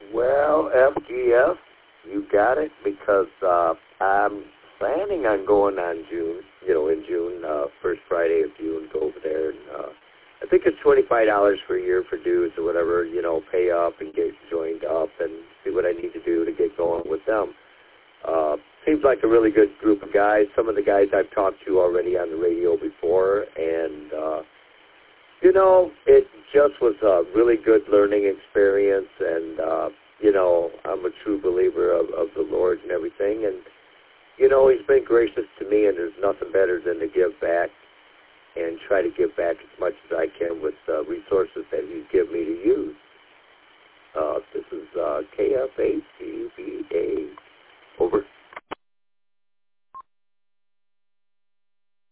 Well, FGF, you got it, because I'm planning on going on June, in June, first Friday of June, go over there. And I think it's $25 per year for dues or whatever, pay up and get joined up and see what I need to do to get going with them. Seems like a really good group of guys. Some of the guys I've talked to already on the radio before, and it just was a really good learning experience, and, I'm a true believer of the Lord and everything, and, He's been gracious to me, and there's nothing better than to give back and try to give back as much as I can with resources that He's given me to use. This is KFACBA. Over.